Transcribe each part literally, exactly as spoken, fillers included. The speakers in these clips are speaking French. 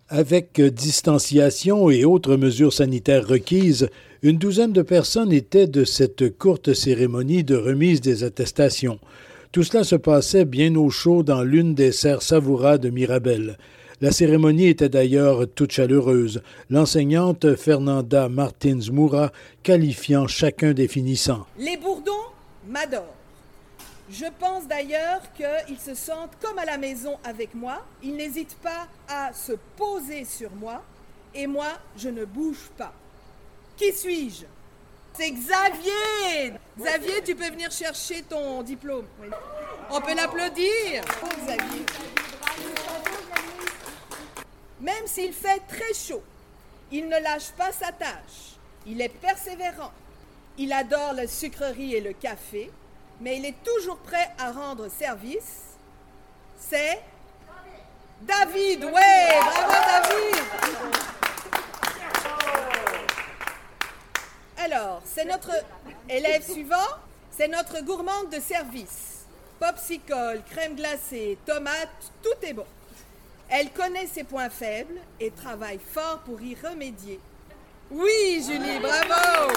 Avec distanciation et autres mesures sanitaires requises, une douzaine de personnes étaient de cette courte cérémonie de remise des attestations. Tout cela se passait bien au chaud dans l'une des serres Savoura de Mirabel. La cérémonie était d'ailleurs toute chaleureuse, l'enseignante Fernanda Martins-Moura qualifiant chacun des finissants. Les Bourdons m'adorent. Je pense d'ailleurs qu'ils se sentent comme à la maison avec moi. Ils n'hésitent pas à se poser sur moi. Et moi, je ne bouge pas. Qui suis-je? C'est Xavier! Xavier, tu peux venir chercher ton diplôme. Oui. On peut l'applaudir. Oh, Xavier. Même s'il fait très chaud, il ne lâche pas sa tâche. Il est persévérant. Il adore la sucrerie et le café. Mais il est toujours prêt à rendre service. C'est David. Ouais, bravo David. Alors, c'est notre élève suivant. C'est notre gourmande de service. Popsicle, crème glacée, tomates, tout est bon. Elle connaît ses points faibles et travaille fort pour y remédier. Oui, Julie, bravo.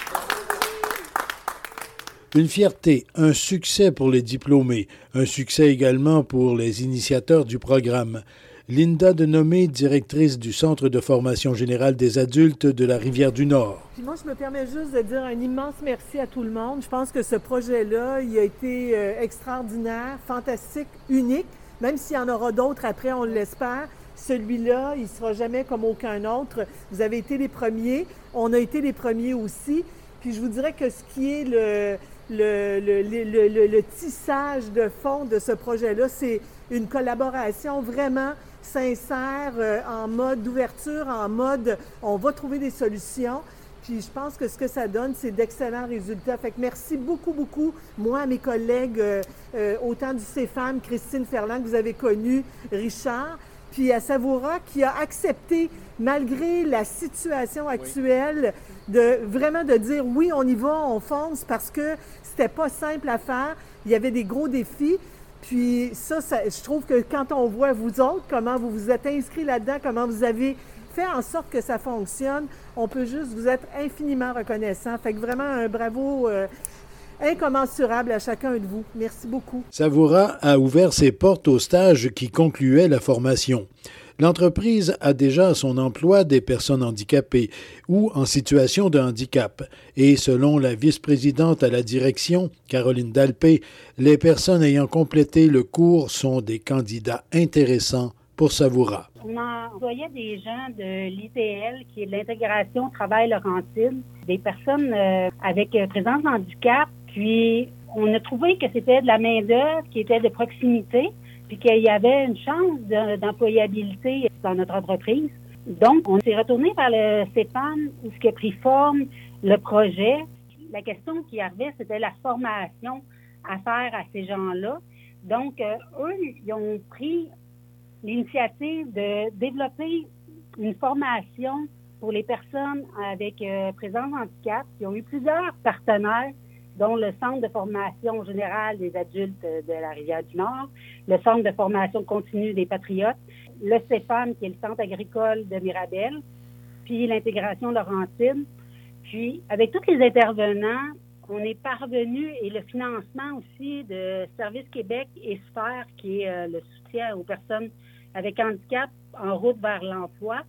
Une fierté, un succès pour les diplômés, un succès également pour les initiateurs du programme. Linda Denomé, directrice du Centre de formation générale des adultes de la Rivière-du-Nord. Puis moi, je me permets juste de dire un immense merci à tout le monde. Je pense que ce projet-là, il a été euh, extraordinaire, fantastique, unique, même s'il y en aura d'autres après, on l'espère. Celui-là, il ne sera jamais comme aucun autre. Vous avez été les premiers, on a été les premiers aussi. Puis je vous dirais que ce qui est le... Le, le, le, le, le tissage de fond de ce projet-là, c'est une collaboration vraiment sincère, euh, en mode d'ouverture, en mode on va trouver des solutions. Puis je pense que ce que ça donne, c'est d'excellents résultats. Fait que merci beaucoup, beaucoup, moi, à mes collègues, euh, euh, autant du CEFAM, Christine Ferland, que vous avez connu, Richard, puis à Savoura, qui a accepté, malgré la situation actuelle, oui. de vraiment de dire oui, on y va, on fonce, parce que c'était pas simple à faire. Il y avait des gros défis. Puis ça, ça, je trouve que quand on voit vous autres, comment vous vous êtes inscrits là-dedans, comment vous avez fait en sorte que ça fonctionne, on peut juste vous être infiniment reconnaissant. Fait que vraiment un bravo euh, incommensurable à chacun de vous. Merci beaucoup. Savoura a ouvert ses portes au stage qui concluait la formation. L'entreprise a déjà à son emploi des personnes handicapées ou en situation de handicap. Et selon la vice-présidente à la direction, Caroline Dalpé, les personnes ayant complété le cours sont des candidats intéressants pour Savoura. On employait des gens de l'I T L, qui est de l'intégration travail Laurentide, des personnes euh, avec présence de handicap. Puis on a trouvé que c'était de la main-d'œuvre qui était de proximité, puis qu'il y avait une chance de, d'employabilité dans notre entreprise. Donc, on s'est retourné vers le CEFAM, où ce qui a pris forme, le projet. La question qui arrivait, c'était la formation à faire à ces gens-là. Donc, euh, eux, ils ont pris l'initiative de développer une formation pour les personnes avec euh, présence handicap. Ils ont eu plusieurs partenaires, dont le Centre de formation générale des adultes de la Rivière-du-Nord, le Centre de formation continue des Patriotes, le CEFAM, qui est le Centre agricole de Mirabel, puis l'intégration Laurentide. Puis, avec tous les intervenants, on est parvenu, et le financement aussi de Service Québec et Sphère, qui est euh, le soutien aux personnes avec handicap en route vers l'emploi,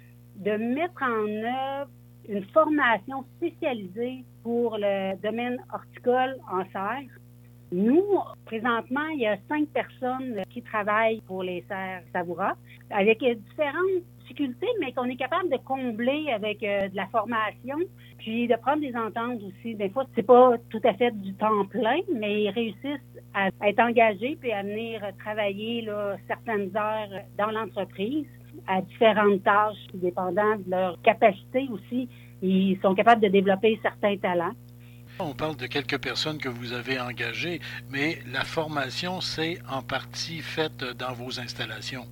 de mettre en œuvre une formation spécialisée pour le domaine horticole en serre. Nous, présentement, il y a cinq personnes qui travaillent pour les serres Savoura, avec différentes difficultés, mais qu'on est capable de combler avec euh, de la formation, puis de prendre des ententes aussi. Des fois, c'est pas tout à fait du temps plein, mais ils réussissent à être engagés puis à venir travailler là, certaines heures dans l'entreprise à différentes tâches, dépendant de leur capacité aussi. Ils sont capables de développer certains talents. On parle de quelques personnes que vous avez engagées, mais la formation, c'est en partie faite dans vos installations.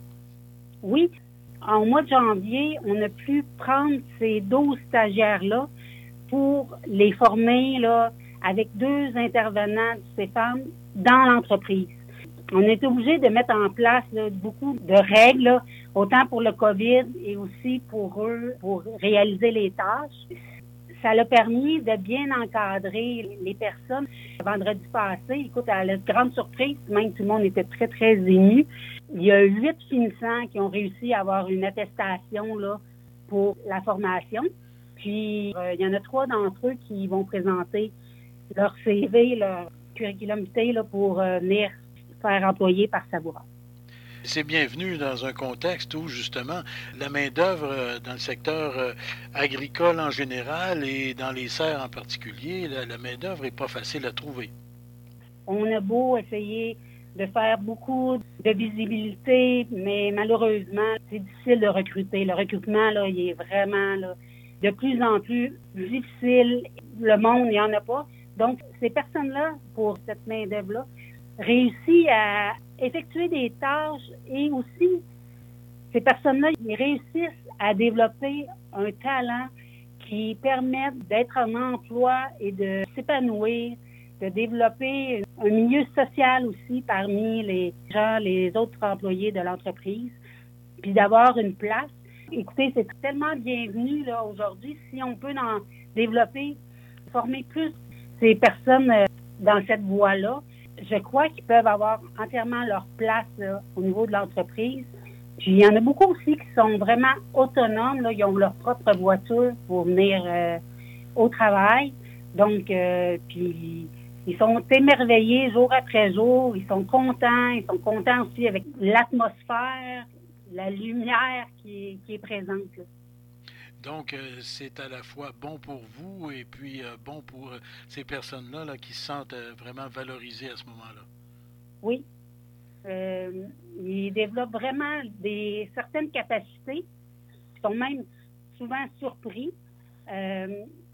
Oui. En mois de janvier, on a pu prendre ces douze stagiaires-là pour les former là, avec deux intervenants du CEFAM dans l'entreprise. On est obligé de mettre en place là, beaucoup de règles, là, autant pour le COVID et aussi pour eux, pour réaliser les tâches. Ça l'a permis de bien encadrer les personnes. Vendredi passé, écoute, à la grande surprise, même tout le monde était très, très ému, il y a huit finissants qui ont réussi à avoir une attestation là, pour la formation. Puis, euh, il y en a trois d'entre eux qui vont présenter leur C V, leur curriculum vitae là, pour euh, venir faire employer par Savoura. C'est bienvenu dans un contexte où, justement, la main-d'œuvre euh, dans le secteur euh, agricole en général et dans les serres en particulier, la, la main-d'œuvre n'est pas facile à trouver. On a beau essayer de faire beaucoup de visibilité, mais malheureusement, c'est difficile de recruter. Le recrutement, là, il est vraiment là, de plus en plus difficile. Le monde, il n'y en a pas. Donc, ces personnes-là, pour cette main-d'œuvre-là, réussissent à effectuer des tâches et aussi, ces personnes-là, ils réussissent à développer un talent qui permet d'être en emploi et de s'épanouir, de développer un milieu social aussi parmi les gens, les autres employés de l'entreprise, puis d'avoir une place. Écoutez, c'est tellement bienvenu là aujourd'hui. Si on peut en développer, former plus ces personnes euh, dans cette voie-là, je crois qu'ils peuvent avoir entièrement leur place là, au niveau de l'entreprise. Puis il y en a beaucoup aussi qui sont vraiment autonomes, là, ils ont leur propre voiture pour venir euh, au travail. Donc, euh, puis ils sont émerveillés jour après jour, ils sont contents, ils sont contents aussi avec l'atmosphère, la lumière qui est, qui est présente. Là. Donc, euh, c'est à la fois bon pour vous et puis euh, bon pour euh, ces personnes-là là, qui se sentent euh, vraiment valorisées à ce moment-là. Oui. Euh, ils développent vraiment des certaines capacités qui sont même souvent surpris. Euh,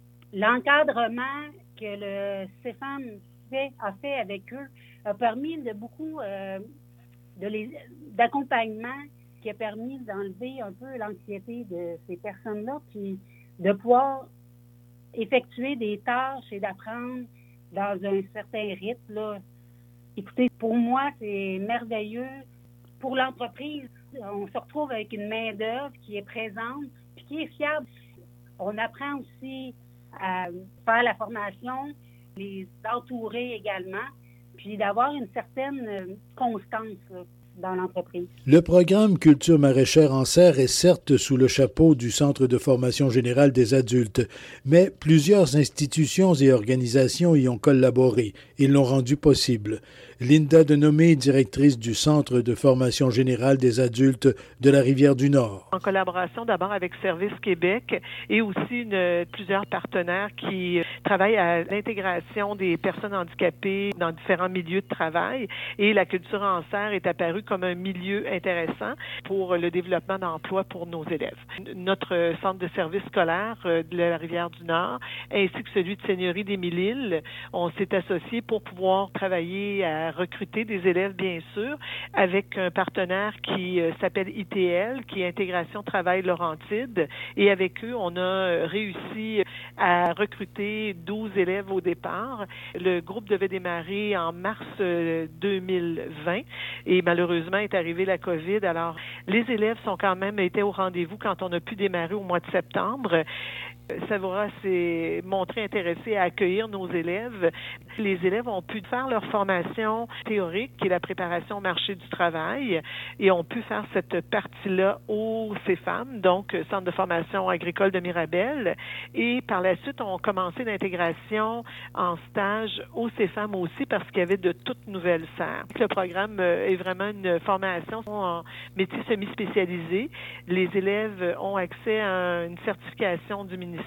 l'encadrement que le C F A M fait, a fait avec eux a permis de beaucoup euh, de les, d'accompagnement qui a permis d'enlever un peu l'anxiété de ces personnes-là, puis de pouvoir effectuer des tâches et d'apprendre dans un certain rythme. Là. Écoutez, pour moi, c'est merveilleux. Pour l'entreprise, on se retrouve avec une main-d'œuvre qui est présente puis qui est fiable. On apprend aussi à faire la formation, les entourer également, puis d'avoir une certaine constance là, dans l'entreprise. Le programme Culture maraîchère en serre est certes sous le chapeau du Centre de formation générale des adultes, mais plusieurs institutions et organisations y ont collaboré et l'ont rendu possible. Linda Denomé, directrice du Centre de formation générale des adultes de la Rivière-du-Nord. En collaboration d'abord avec Service Québec et aussi une, plusieurs partenaires qui travaillent à l'intégration des personnes handicapées dans différents milieux de travail. Et la culture en serre est apparue comme un milieu intéressant pour le développement d'emplois pour nos élèves. Notre centre de service scolaire de la Rivière-du-Nord ainsi que celui de Seigneurie des Mille-Îles, on s'est associés pour pouvoir travailler à recruter des élèves, bien sûr, avec un partenaire qui euh, s'appelle I T L, qui est Intégration Travail Laurentide. Et avec eux, on a réussi à recruter douze élèves au départ. Le groupe devait démarrer en mars deux mille vingt et malheureusement est arrivée la COVID. Alors, les élèves sont quand même été au rendez-vous quand on a pu démarrer au mois de septembre. Savoura s'est montré intéressé à accueillir nos élèves. Les élèves ont pu faire leur formation théorique, qui est la préparation au marché du travail, et ont pu faire cette partie-là au C F A M, donc Centre de formation agricole de Mirabel. Et par la suite, on a commencé l'intégration en stage au C F A M aussi parce qu'il y avait de toutes nouvelles serres. Le programme est vraiment une formation en métier semi-spécialisé. Les élèves ont accès à une certification du ministère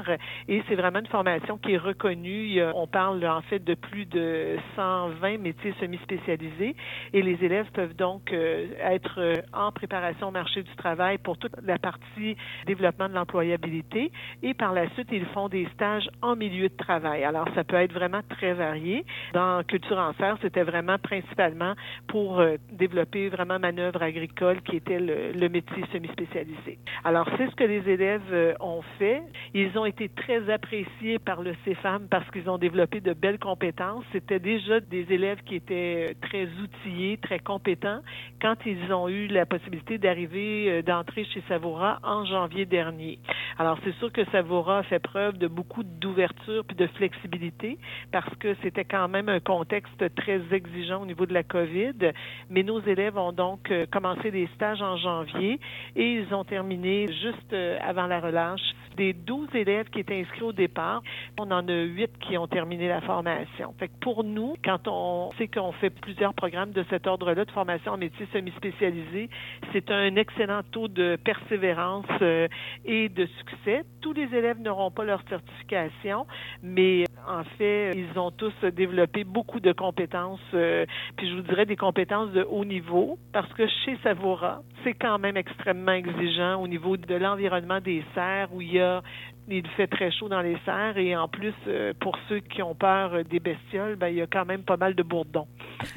et c'est vraiment une formation qui est reconnue. On parle en fait de plus de cent vingt métiers semi-spécialisés et les élèves peuvent donc être en préparation au marché du travail pour toute la partie développement de l'employabilité et par la suite, ils ils font des stages en milieu de travail. Alors, ça peut être vraiment très varié. Dans Culture en serre, c'était vraiment principalement pour euh, développer vraiment manœuvre agricole qui était le, le métier semi-spécialisé. Alors, c'est ce que les élèves euh, ont fait. Ils ont été très appréciés par le CEFAM parce qu'ils ont développé de belles compétences. C'était déjà des élèves qui étaient très outillés, très compétents quand ils ont eu la possibilité d'arriver, euh, d'entrer chez Savoura en janvier dernier. Alors, c'est sûr que Savoura a fait preuve de beaucoup d'ouverture puis de flexibilité parce que c'était quand même un contexte très exigeant au niveau de la COVID. Mais nos élèves ont donc euh, commencé des stages en janvier et ils ont terminé juste euh, avant la relâche. Des douze élèves qui étaient inscrits au départ, on en a huit qui ont terminé la formation. Fait que pour nous, quand on sait qu'on fait plusieurs programmes de cet ordre-là de formation en métier semi-spécialisé, c'est un excellent taux de persévérance euh, et de succès. Tous les élèves n'auront pas leur certification, mais en fait, ils ont tous développé beaucoup de compétences, euh, puis je vous dirais des compétences de haut niveau, parce que chez Savoura, c'est quand même extrêmement exigeant au niveau de l'environnement des serres, où il y a il fait très chaud dans les serres, et en plus, euh, pour ceux qui ont peur des bestioles, ben, il y a quand même pas mal de bourdons.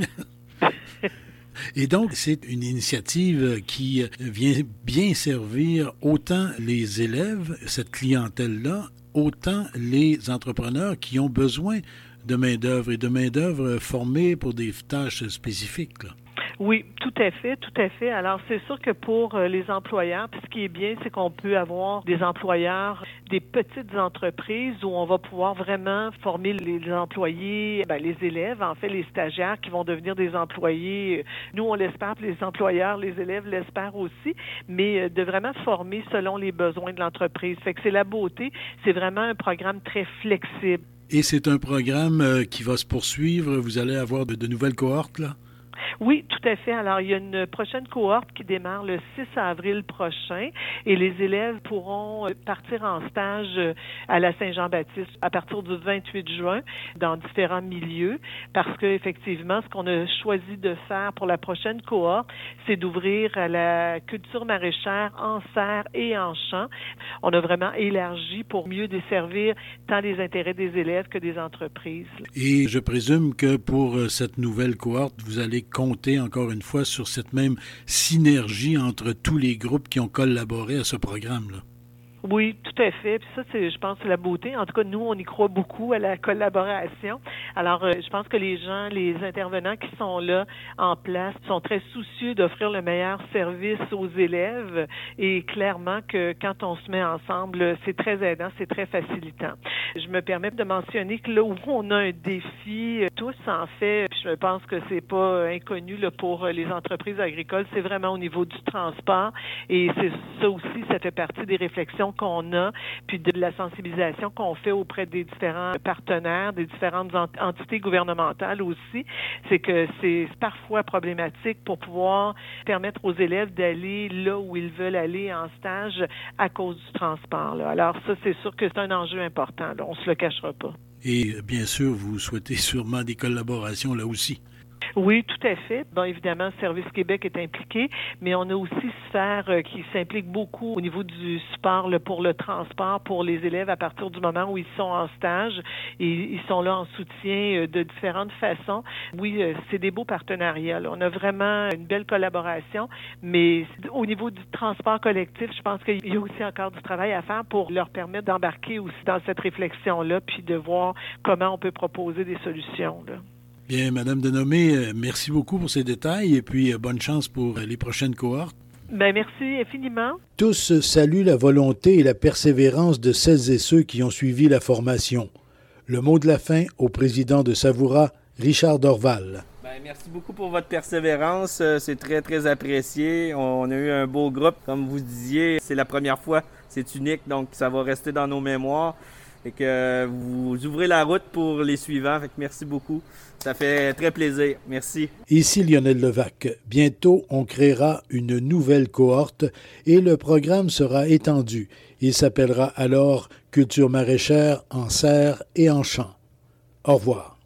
Et donc, c'est une initiative qui vient bien servir autant les élèves, cette clientèle-là, autant les entrepreneurs qui ont besoin de main-d'œuvre et de main-d'œuvre formée pour des tâches spécifiques, là. Oui, tout à fait, tout à fait. Alors, c'est sûr que pour les employeurs, puis ce qui est bien, c'est qu'on peut avoir des employeurs, des petites entreprises où on va pouvoir vraiment former les employés, ben, les élèves, en fait, les stagiaires qui vont devenir des employés. Nous, on l'espère, puis les employeurs, les élèves l'espèrent aussi, mais de vraiment former selon les besoins de l'entreprise. Fait que c'est la beauté, c'est vraiment un programme très flexible. Et c'est un programme qui va se poursuivre. Vous allez avoir de, de nouvelles cohortes, là? Oui, tout à fait. Alors, il y a une prochaine cohorte qui démarre le six avril prochain et les élèves pourront partir en stage à la Saint-Jean-Baptiste à partir du vingt-huit juin dans différents milieux parce que effectivement, ce qu'on a choisi de faire pour la prochaine cohorte, c'est d'ouvrir à la culture maraîchère en serre et en champ. On a vraiment élargi pour mieux desservir tant les intérêts des élèves que des entreprises. Et je présume que pour cette nouvelle cohorte, vous allez compter encore une fois sur cette même synergie entre tous les groupes qui ont collaboré à ce programme-là. Oui, tout à fait. Puis ça, c'est, je pense, c'est la beauté. En tout cas, nous, on y croit beaucoup à la collaboration. Alors, euh, je pense que les gens, les intervenants qui sont là en place sont très soucieux d'offrir le meilleur service aux élèves. Et clairement que quand on se met ensemble, c'est très aidant, c'est très facilitant. Je me permets de mentionner que là où on a un défi, tous en fait, puis je pense que c'est pas inconnu là, pour les entreprises agricoles, c'est vraiment au niveau du transport. Et c'est ça aussi, ça fait partie des réflexions qu'on a, puis de la sensibilisation qu'on fait auprès des différents partenaires, des différentes ent- entités gouvernementales aussi, c'est que c'est parfois problématique pour pouvoir permettre aux élèves d'aller là où ils veulent aller en stage à cause du transport, là. Alors ça, c'est sûr que c'est un enjeu important, là. On se le cachera pas. Et bien sûr, vous souhaitez sûrement des collaborations là aussi. Oui, tout à fait. Bon, évidemment, Service Québec est impliqué, mais on a aussi Sphère euh, qui s'implique beaucoup au niveau du support là, pour le transport pour les élèves à partir du moment où ils sont en stage et ils sont là en soutien euh, de différentes façons. Oui, euh, c'est des beaux partenariats, là. On a vraiment une belle collaboration, mais au niveau du transport collectif, je pense qu'il y a aussi encore du travail à faire pour leur permettre d'embarquer aussi dans cette réflexion-là puis de voir comment on peut proposer des solutions, là. Bien, Madame Denomé, merci beaucoup pour ces détails et puis bonne chance pour les prochaines cohortes. Bien, merci infiniment. Tous saluent la volonté et la persévérance de celles et ceux qui ont suivi la formation. Le mot de la fin au président de Savoura, Richard Dorval. Bien, merci beaucoup pour votre persévérance. C'est très, très apprécié. On a eu un beau groupe. Comme vous disiez, c'est la première fois. C'est unique, donc ça va rester dans nos mémoires. Et que vous ouvrez la route pour les suivants. Fait que merci beaucoup. Ça fait très plaisir. Merci. Ici Lionel Levac. Bientôt, on créera une nouvelle cohorte et le programme sera étendu. Il s'appellera alors Culture maraîchère en serre et en champ. Au revoir.